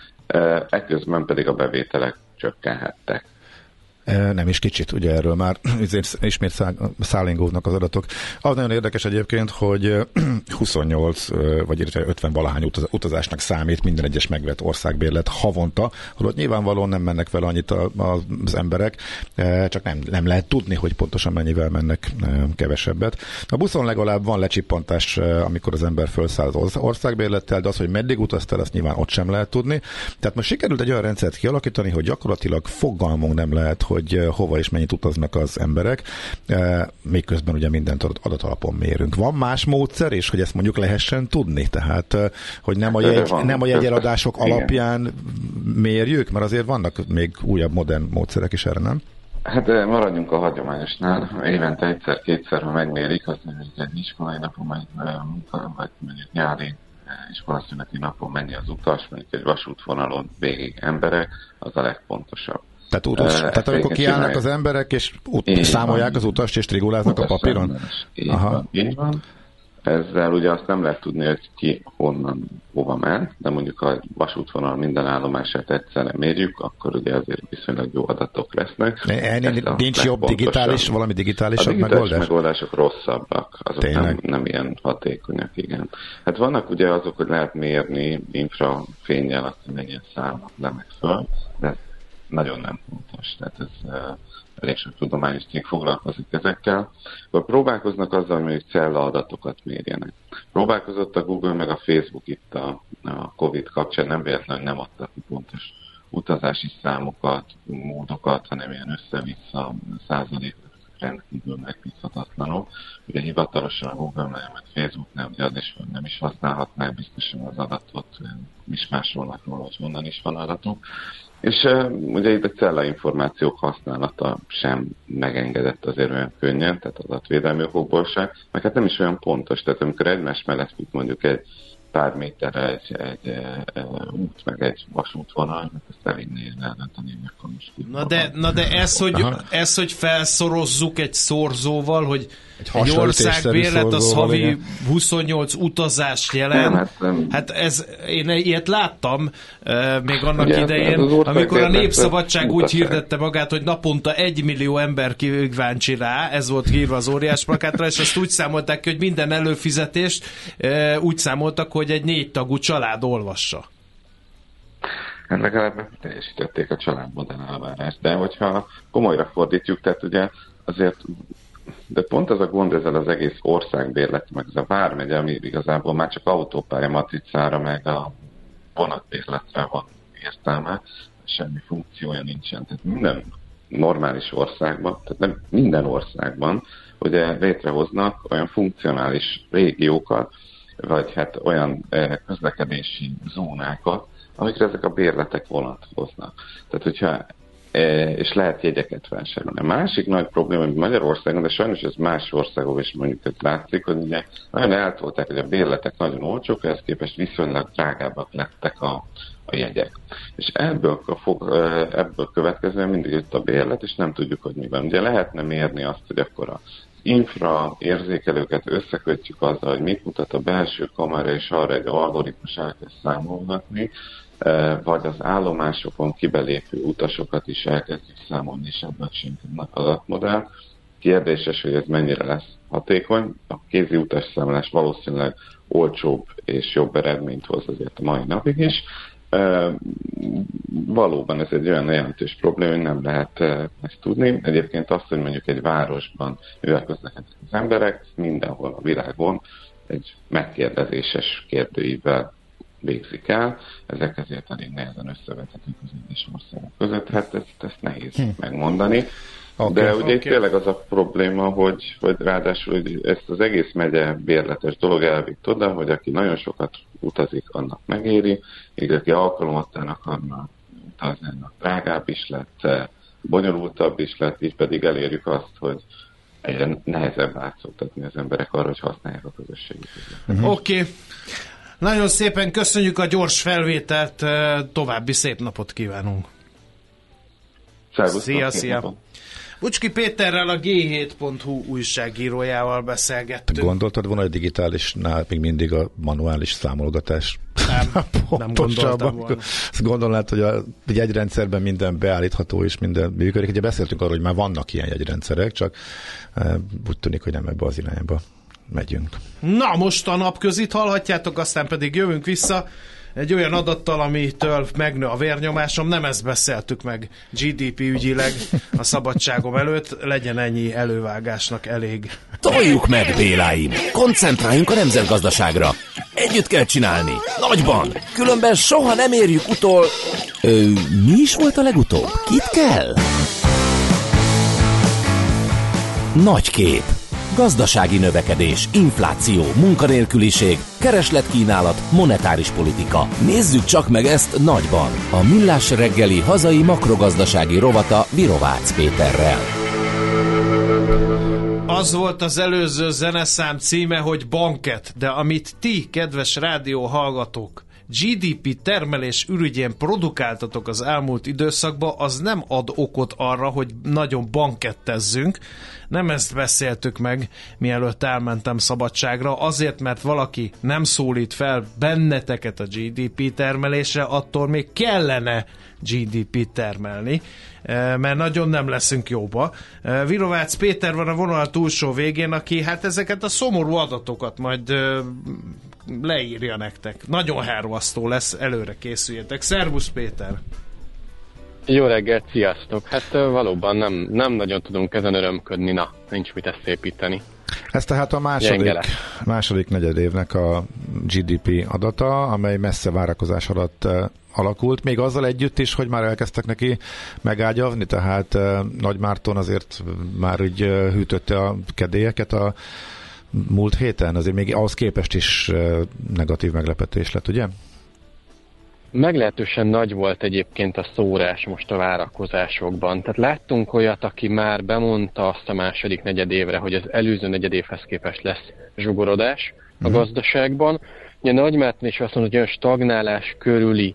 ekközben pedig a bevételek csökkenhettek. Nem is kicsit, ugye erről már ismét szállingóznak az adatok. Az nagyon érdekes egyébként, hogy 28 vagy 50 valahány utazásnak számít minden egyes megvett országbérlet havonta, holott nyilvánvalóan nem mennek vele annyit az emberek, csak nem lehet tudni, hogy pontosan mennyivel mennek kevesebbet. A buszon legalább van lecsippantás, amikor az ember felszáll az országbérlettel, de az, hogy meddig utaztál, azt nyilván ott sem lehet tudni. Tehát most sikerült egy olyan rendszert kialakítani, hogy gyakorlatilag fogalmunk nem lehet, hogy hova és mennyit utaznak az emberek, miközben ugye mindent adatalapon mérünk. Van más módszer, és hogy ezt mondjuk lehessen tudni? Tehát, hogy nem a jegyeladások alapján mérjük, mert azért vannak még újabb modern módszerek is erre, nem? Hát maradjunk a hagyományosnál. Évente egyszer-kétszer, ha megmérik, az mondjuk egy iskolai napon vagy mondjuk nyári iskolaszüneti napon mennyi az utas, mondjuk egy vasútvonalon végig emberek, az a legfontosabb. Tehát amikor kiállnak az emberek, és számolják az utast, és triguláznak a papíron? Így van. Ezzel ugye azt nem lehet tudni, hogy ki honnan hova ment, de mondjuk ha a vasútvonal minden állomását egyszerre mérjük, akkor ugye azért viszonylag jó adatok lesznek. Nincs jobb digitális, valami digitálisabb megoldás? A digitális megoldások rosszabbak, azok nem ilyen hatékonyak, igen. Hát vannak ugye azok, hogy lehet mérni infrafénnyel azt, hogy mennyien szállnak le meg föl, de nagyon nem fontos. Tehát ez elég sok tudományos cég foglalkozik ezekkel. Próbálkoznak azzal, hogy mondjuk cellaadatokat mérjenek. Próbálkozott a Google meg a Facebook itt a Covid kapcsán, nem véletlenül nem adtak pontos utazási számokat, módokat, hanem ilyen össze-vissza százalékot rendkívül megbízhatatlanok. Ugye hivatalosan a Google-nál, meg Facebook-nál ugye az is nem is használhatnák biztosan az adatot, is másolnak róla, hogy onnan is van adatok. És ugye itt a cellainformációk használata sem megengedett azért olyan könnyen, tehát adatvédelmi okokból sem, meg hát nem is olyan pontos, tehát amikor egymás mellett fut mondjuk egy pár méterre egy út, meg egy vasútvonal, mert ezt elég nehéz eldönteni, hogy akkor most Na de ez, hogy felszorozzuk egy szorzóval, hogy egy országbérlet az havi 28 utazást jelent. Hát ez, én ilyet láttam még annak idején, amikor a Népszabadság úgy hirdette magát, hogy naponta 1 millió ember kíváncsi rá, ez volt írva az óriás plakátra, és ezt úgy számolták ki, hogy minden előfizetést úgy számoltak, hogy egy 4 tagú család olvassa. Hát legalább teljesítették a családmodell elvárást, de hogyha komolyra fordítjuk, tehát ugye azért, de pont az a gond ezzel az egész országbérlet, meg ez a vármegye, ami igazából már csak autópálya matricára, meg a vonatbérletre van értelme, semmi funkciója nincsen. Tehát minden normális országban, tehát nem minden országban, ugye létrehoznak olyan funkcionális régiókat, vagy hát olyan közlekedési zónákat, amikre ezek a bérletek vonatkoznak. Tehát, hogyha és lehet jegyeket vásárolni. A másik nagy probléma, hogy Magyarországon, de sajnos ez más országok is mondjuk ez látszik, hogy ugye nagyon eltolták, hogy a bérletek nagyon olcsók, ehhez képest viszonylag drágábbak lettek a jegyek. És ebből következően mindig jött a bérlet, és nem tudjuk, hogy mi van. Ugye lehetne mérni azt, hogy akkor a infra érzékelőket összekötjük azzal, hogy mit mutat a belső kamera, és arra egy algoritmus elkezd számolgatni, vagy az állomásokon kibelépő utasokat is elkezdjük számolni, és ebből sincs adatmodell. Kérdéses, hogy ez mennyire lesz hatékony. A kézi utasszámlás valószínűleg olcsóbb és jobb eredményt hoz azért a mai napig is. Valóban ez egy olyan jelentős probléma, hogy nem lehet ezt tudni. Egyébként azt, hogy mondjuk egy városban mivel közlekednek az emberek, mindenhol a világon egy megkérdezéses kérdőívvel végzik el. Ezek ezért elég nehezen összevethetők az egyes országok között. Hát ezt nehéz megmondani. De ugye itt tényleg az a probléma, hogy ráadásul hogy ezt az egész megye bérletes dolog elvitt oda, hogy aki nagyon sokat utazik, annak megéri, míg aki alkalmatlan akarna utazni, annak drágább is lett, bonyolultabb is lett, így pedig elérjük azt, hogy egyre nehezebb átszoktatni az emberek arra, hogy használják a közösségi közlekedést. Oké. Nagyon szépen köszönjük a gyors felvételt, további szép napot kívánunk. Szia! Bucski Péterrel, a G7.hu újságírójával beszélgettünk. Gondoltad volna, hogy digitálisnál még mindig a manuális számolgatás? Nem gondoltam volna. Azt gondolnád, hogy a jegyrendszerben minden beállítható és minden működik. Ugye beszéltünk arról, hogy már vannak ilyen jegyrendszerek, csak úgy tűnik, hogy nem ebbe az irányba megyünk. Na, most a napközit hallhatjátok, aztán pedig jövünk vissza egy olyan adattal, amitől megnő a vérnyomásom. Nem ezt beszéltük meg GDP ügyileg a szabadságom előtt, legyen ennyi elővágásnak elég. Toljuk meg, Béláim! Koncentráljunk a nemzetgazdaságra! Együtt kell csinálni! Nagyban! Különben soha nem érjük utol... mi is volt a legutóbb? Kit kell? Nagy kép. Gazdasági növekedés, infláció, munkanélküliség, keresletkínálat, monetáris politika. Nézzük csak meg ezt nagyban. A Millás reggeli hazai makrogazdasági rovata Virovácz Péterrel. Az volt az előző zeneszám címe, hogy banket, de amit ti, kedves rádióhallgatók, GDP termelés ürügyén produkáltatok az elmúlt időszakban, az nem ad okot arra, hogy nagyon bankettezzünk. Nem ezt beszéltük meg, mielőtt elmentem szabadságra. Azért, mert valaki nem szólít fel benneteket a GDP termelésre, attól még kellene GDP termelni, mert nagyon nem leszünk jóba. Virovácz Péter van a vonal túlsó végén, aki hát ezeket a szomorú adatokat majd leírja nektek. Nagyon hervasztó lesz, előre készüljetek. Szervusz, Péter! Jó reggelt, sziasztok! Hát valóban nem nagyon tudunk ezen örömködni, nincs mit ezt szépíteni. Ez tehát a második negyedévnek a GDP adata, amely messze várakozás alatt alakult, még azzal együtt is, hogy már elkezdtek neki megágyavni, tehát Nagymárton azért már úgy hűtötte a kedélyeket a múlt héten, azért még ahhoz képest is negatív meglepetés lett, ugye? Meglehetősen nagy volt egyébként a szórás most a várakozásokban. Tehát láttunk olyat, aki már bemondta azt a második negyedévre, hogy az előző negyedévhez képest lesz zsugorodás, a gazdaságban. Ugye Nagy Márton is azt mondja, hogy olyan stagnálás körüli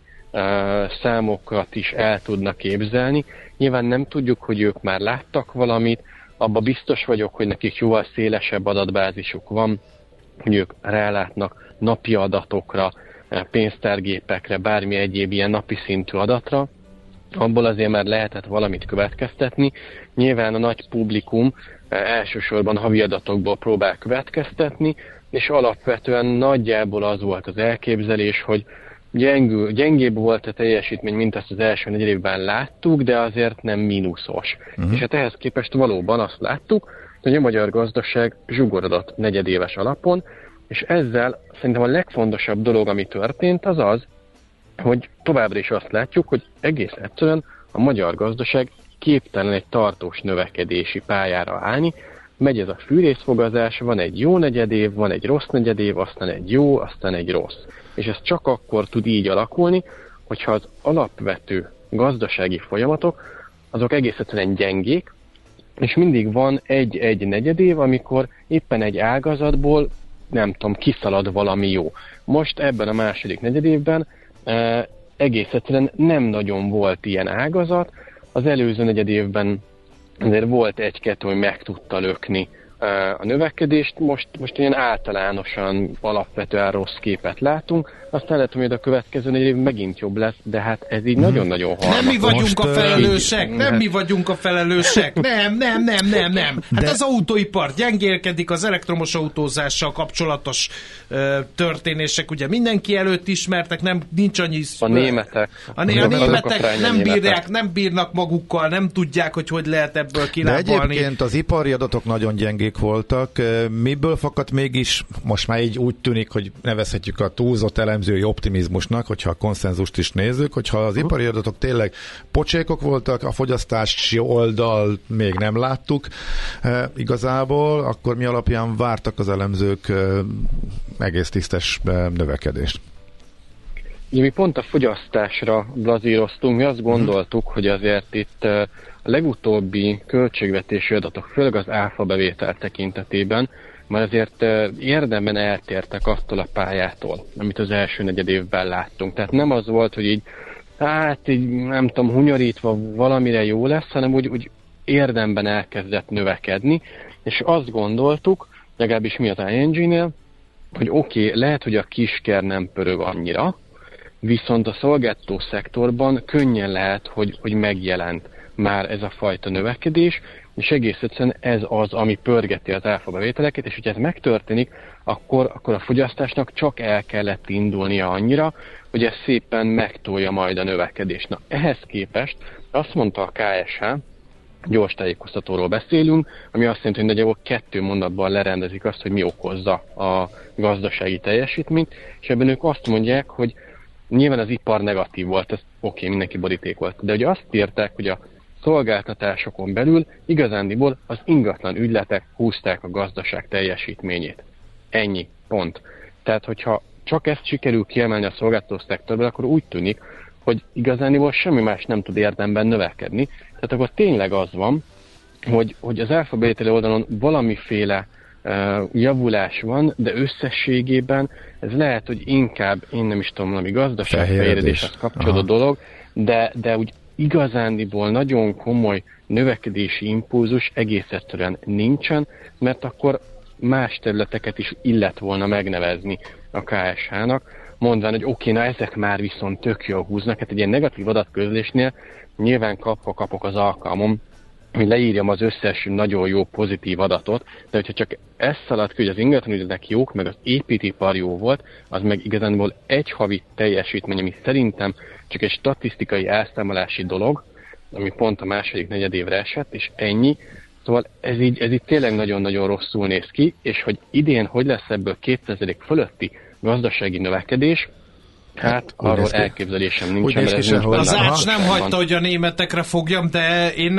számokat is el tudnak képzelni. Nyilván nem tudjuk, hogy ők már láttak valamit, abba biztos vagyok, hogy nekik jóval szélesebb adatbázisuk van, hogy ők rálátnak napi adatokra, pénztárgépekre, bármi egyéb ilyen napi szintű adatra. Abból azért már lehetett valamit következtetni. Nyilván a nagy publikum elsősorban havi adatokból próbál következtetni, és alapvetően nagyjából az volt az elképzelés, hogy gyengébb volt a teljesítmény, mint azt az első negyedévben láttuk, de azért nem mínuszos. És hát ehhez képest valóban azt láttuk, hogy a magyar gazdaság zsugorodott negyedéves alapon, és ezzel szerintem a legfontosabb dolog, ami történt, az az, hogy továbbra is azt látjuk, hogy egész egyszerűen a magyar gazdaság képtelen egy tartós növekedési pályára állni. Megy ez a fűrészfogazás, van egy jó negyedév, van egy rossz negyedév, aztán egy jó, aztán egy rossz. És ez csak akkor tud így alakulni, hogyha az alapvető gazdasági folyamatok, azok egész egyszerűen gyengék, és mindig van egy negyedév, amikor éppen egy ágazatból, nem tudom, kiszalad valami jó. Most ebben a második negyedévben egész egyszerűen nem nagyon volt ilyen ágazat. Az előző negyedévben azért volt egy-kettő, hogy meg tudta lökni a növekedést. Most ilyen általánosan alapvetően rossz képet látunk. Aztán lehet, hogy a következő negyed év megint jobb lesz, de hát ez így nagyon-nagyon halmak. Nem mi vagyunk a felelősek, nem mi vagyunk a felelősek, nem. Hát az autóipar gyengélkedik, az elektromos autózással kapcsolatos történések, ugye mindenki előtt ismertek, nincs annyi... A németek. A németek nem bírnak magukkal, nem tudják, hogy lehet ebből kilábalni. De egyébként az ipari adatok nagyon gyengék voltak. Miből fakadt mégis, most már így úgy tűnik, hogy nevezhetjük a túlzott elemzői optimizmusnak, hogyha a konszenzust is nézzük, hogyha az ipari adatok tényleg pocsékok voltak, a fogyasztási oldal még nem láttuk igazából, akkor mi alapján vártak az elemzők egész tisztes növekedést? Mi pont a fogyasztásra blazíroztunk, mi azt gondoltuk, hogy azért itt a legutóbbi költségvetési adatok, főleg az áfa bevétel tekintetében, már azért érdemben eltértek attól a pályától, amit az első negyedévben láttunk. Tehát nem az volt, hogy így nem tudom, hunyorítva valamire jó lesz, hanem úgy érdemben elkezdett növekedni, és azt gondoltuk, legalábbis mi az ING-nél, hogy oké, lehet, hogy a kisker nem pörög annyira, viszont a szolgáltató szektorban könnyen lehet, hogy megjelent már ez a fajta növekedés, és egész egyszerűen ez az, ami pörgeti az áfabevételeket, és hogyha ez megtörténik, akkor a fogyasztásnak csak el kellett indulnia annyira, hogy ez szépen megtolja majd a növekedést. Na, ehhez képest azt mondta a KSH, gyors tájékoztatóról beszélünk, ami azt jelenti, hogy nagyjából 2 mondatban lerendezik azt, hogy mi okozza a gazdasági teljesítményt, és ebben ők azt mondják, hogy nyilván az ipar negatív volt, ez oké, mindenki boríték volt, de ugye azt írták, hogy a szolgáltatásokon belül igazándiból az ingatlan ügyletek húzták a gazdaság teljesítményét. Ennyi, pont. Tehát, hogyha csak ezt sikerül kiemelni a szolgáltató szektorból, akkor úgy tűnik, hogy igazándiból semmi más nem tud érdemben növekedni. Tehát akkor tényleg az van, hogy az áfabevételi oldalon valamiféle javulás van, de összességében ez lehet, hogy inkább, én nem is tudom, valami gazdaságfejlődéshez kapcsolódó dolog, de úgy igazándiból nagyon komoly növekedési impulzus egész egyszerűen nincsen, mert akkor más területeket is illet volna megnevezni a KSH-nak, mondván, hogy oké, na ezek már viszont tök jól húznak. Hát egy ilyen negatív adatközlésnél nyilván kapok az alkalmam, hogy leírjam az összes nagyon jó pozitív adatot, de hogyha csak ezt szalad ki, hogy az ingatlanügyletek jók, meg az építőipar jó volt, az meg igazából egy havi teljesítmény, ami szerintem csak egy statisztikai elszámolási dolog, ami pont a második negyedévre esett, és ennyi. Szóval ez így tényleg nagyon-nagyon rosszul néz ki, és hogy idén hogy lesz ebből 2% fölötti gazdasági növekedés, hát arról elképzelésem nincsen. Az Ács nem hagyta, hogy a németekre fogjam, de én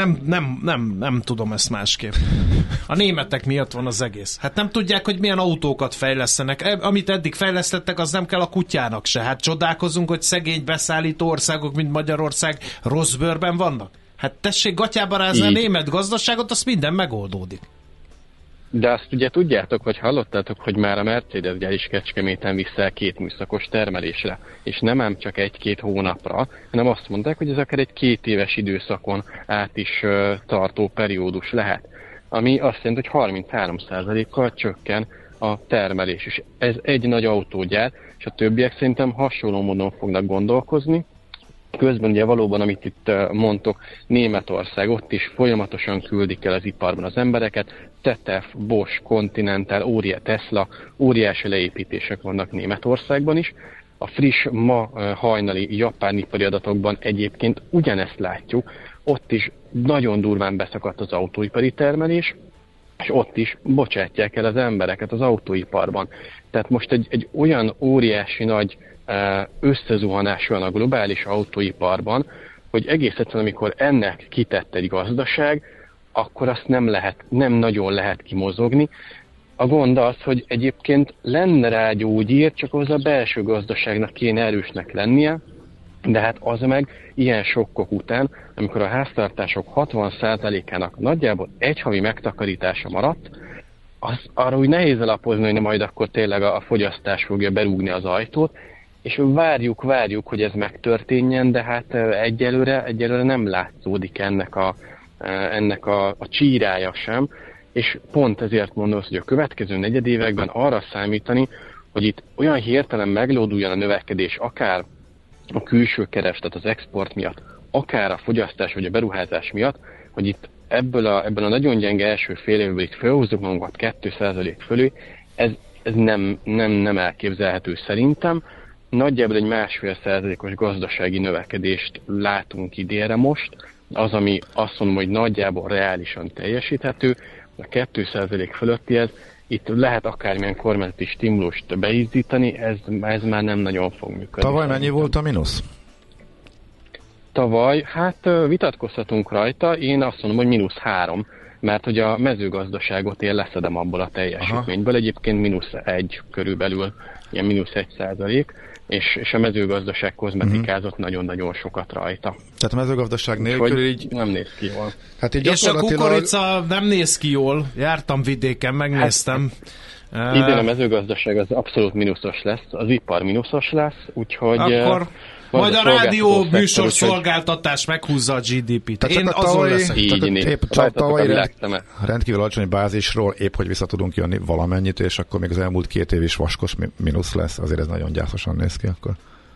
nem tudom ezt másképp. A németek miatt van az egész. Hát nem tudják, hogy milyen autókat fejlesztenek. Amit eddig fejlesztettek, az nem kell a kutyának se. Hát csodálkozunk, hogy szegény beszállító országok, mint Magyarország rossz bőrben vannak. Hát tessék gatyába rázni a német gazdaságot, az minden megoldódik. De azt ugye tudjátok, vagy hallottátok, hogy már a Mercedes gyár is Kecskeméten vissza 2 műszakos termelésre, és nem ám csak 1-2 hónapra, hanem azt mondták, hogy ez akár egy 2 éves időszakon át is tartó periódus lehet, ami azt jelenti, hogy 33%-kal csökken a termelés, és ez egy nagy autógyár, és a többiek szerintem hasonló módon fognak gondolkozni. Közben ugye valóban, amit itt mondtok, Németország, ott is folyamatosan küldik el az iparban az embereket, ZF, Bosch, Continental, Tesla, óriási leépítések vannak Németországban is. A friss ma hajnali japán ipari adatokban egyébként ugyanezt látjuk, ott is nagyon durván beszakadt az autóipari termelés, és ott is bocsátják el az embereket az autóiparban. Tehát most egy olyan óriási nagy összezuhanás van a globális autóiparban, hogy egész egyszerűen, amikor ennek kitett egy gazdaság, akkor azt nem nagyon lehet kimozogni. A gond az, hogy egyébként lenne rá gyógyír, csak az a belső gazdaságnak kéne erősnek lennie, de hát az meg ilyen sokkok után, amikor a háztartások 60%-ának nagyjából egy havi megtakarítása maradt, arra úgy nehéz alapozni, hogy majd akkor tényleg a fogyasztás fogja berúgni az ajtót, és várjuk, hogy ez megtörténjen, de hát egyelőre nem látszódik ennek a csírája sem, és pont ezért mondom, hogy a következő negyedévekben arra számítani, hogy itt olyan hirtelen meglóduljon a növekedés, akár a külső kereslet az export miatt, akár a fogyasztás vagy a beruházás miatt, hogy itt ebből a nagyon gyenge első fél évből itt felhúzzuk magunkat 2% fölé, ez nem elképzelhető szerintem. Nagyjából egy 1,5%-os gazdasági növekedést látunk idénre most, az, ami azt mondom, hogy nagyjából reálisan teljesíthető, a 2% fölötti ez, itt lehet akármilyen kormányzati stimulust beízdítani, ez már nem nagyon fog működni. Tavaly mennyi volt a mínusz? Tavaly, hát vitatkozhatunk rajta, én azt mondom, hogy -3, mert hogy a mezőgazdaságot én leszedem abból a teljesítményből, egyébként -1 körülbelül, ilyen -1%, és a mezőgazdaság kozmetikázott nagyon-nagyon sokat rajta. Tehát a mezőgazdaság nélkül így... Nem néz ki jól. Hát így és a kukorica nem néz ki jól. Jártam vidéken, megnéztem. Hát, idén a mezőgazdaság az abszolút mínuszos lesz, az ipar mínuszos lesz, úgyhogy... Akkor majd a rádió műsor szolgáltatás meghúzza a GDP-t. Én azon leszek. Épp tavaly rendkívül alacsony bázisról épp, hogy vissza tudunk jönni valamennyit, és akkor még az elmúlt 2 év is vaskos mínusz lesz. Azért ez nagyon gyászosan néz ki akkor.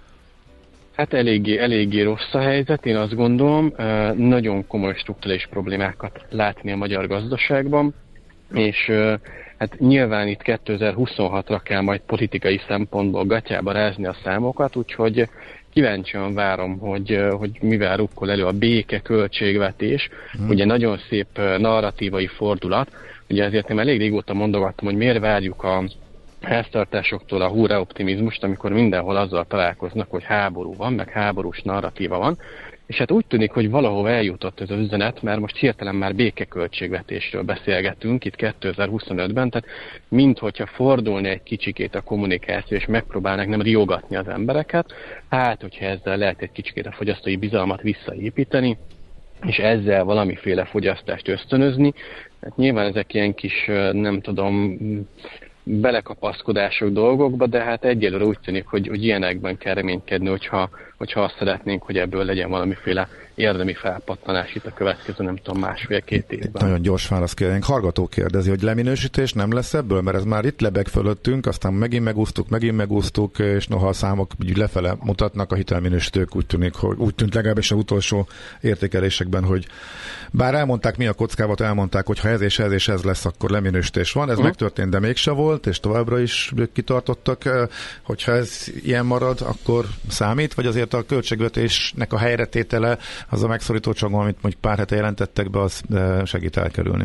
Hát eléggé rossz a helyzet, én azt gondolom. Nagyon komoly strukturális problémákat látni a magyar gazdaságban, és hát nyilván itt 2026-ra kell majd politikai szempontból gatyába rázni a számokat, úgyhogy kíváncsian várom, hogy mivel rukkol elő a béke költségvetés, ugye nagyon szép narratívai fordulat, ugye ezért én elég régóta mondogattam, hogy miért várjuk a háztartásoktól a hurrá optimizmust, amikor mindenhol azzal találkoznak, hogy háború van, meg háborús narratíva van, és hát úgy tűnik, hogy valahova eljutott ez az üzenet, mert most hirtelen már békeköltségvetésről beszélgetünk itt 2025-ben, tehát minthogyha fordulni egy kicsikét a kommunikáció, és megpróbálnak nem riogatni az embereket, hát hogyha ezzel lehet egy kicsikét a fogyasztói bizalmat visszaépíteni, és ezzel valamiféle fogyasztást ösztönözni. Hát nyilván ezek ilyen kis, nem tudom, belekapaszkodások dolgokba, de hát egyelőre úgy tűnik, hogy ilyenekben kell reménykedni, hogyha azt szeretnénk, hogy ebből legyen valamiféle érdemi felpattanás itt a következő, nem tudom, 1,5-2 évben. Nagyon gyors választ kérnénk. Hallgató kérdezi, hogy leminősítés nem lesz ebből, mert ez már itt lebeg fölöttünk, aztán megint megúsztuk, és noha a számok lefele mutatnak, a hitelminősítők úgy tűnt legalábbis az utolsó értékelésekben, hogy bár elmondták, mi a kockávat, elmondták, hogy ha ez és ez és ez lesz, akkor leminősítés van, ez megtörtént, de mégse volt, és továbbra is kitartottak, hogyha ez ilyen marad, akkor számít, vagy azért a költségvetésnek a helyretétele, az a megszorító csomag, amit mondjuk pár hete jelentettek be, az segít elkerülni.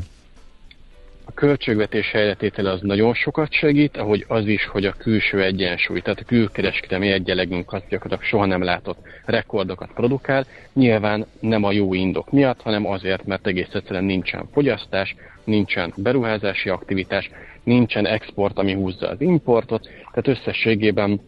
A költségvetés helyretétele az nagyon sokat segít, ahogy az is, hogy a külső egyensúly, tehát a külkereskedelmi egyenlegünk az gyakorlatilag soha nem látott rekordokat produkál, nyilván nem a jó indok miatt, hanem azért, mert egész egyszerűen nincsen fogyasztás, nincsen beruházási aktivitás, nincsen export, ami húzza az importot, tehát összességében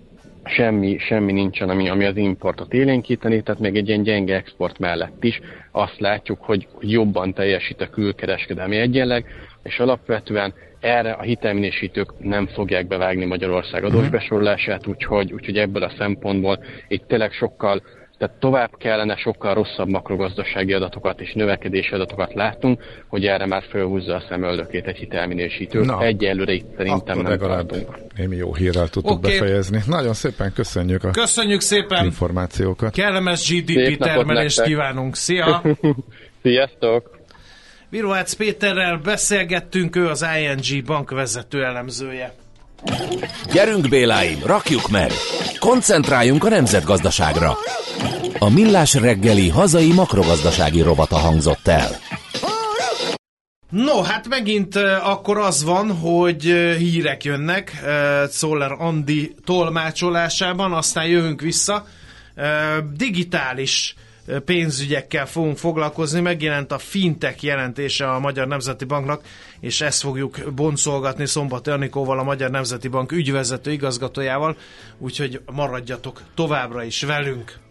semmi nincsen, ami az importot élénkíteni, tehát még egy ilyen gyenge export mellett is azt látjuk, hogy jobban teljesít a külkereskedelmi egyenleg, és alapvetően erre a hitelminősítők nem fogják bevágni Magyarország adósbesorolását, úgyhogy ebből a szempontból itt tényleg tehát tovább kellene sokkal rosszabb makrogazdasági adatokat és növekedési adatokat látnunk, hogy erre már fölhúzza a szemöldökét egy hitelminősítő. Egyelőre itt szerintem nem tartunk. Némi jó hírrel tudtuk befejezni. Nagyon szépen köszönjük a információkat. Kellemes GDP termelést kívánunk. Szia! Sziasztok! Virovácz Péterrel beszélgettünk, ő az ING bankvezető elemzője. Gyerünk Béláim, rakjuk meg! Koncentráljunk a nemzetgazdaságra! A Millás reggeli hazai makrogazdasági rovata hangzott el. No, hát megint akkor az van, hogy hírek jönnek Czoller Andi tolmácsolásában, aztán jövünk vissza. Digitális pénzügyekkel fogunk foglalkozni, megjelent a fintech jelentése a Magyar Nemzeti Banknak, és ezt fogjuk boncolgatni Szombath Anikóval, a Magyar Nemzeti Bank ügyvezető igazgatójával, úgyhogy maradjatok továbbra is velünk.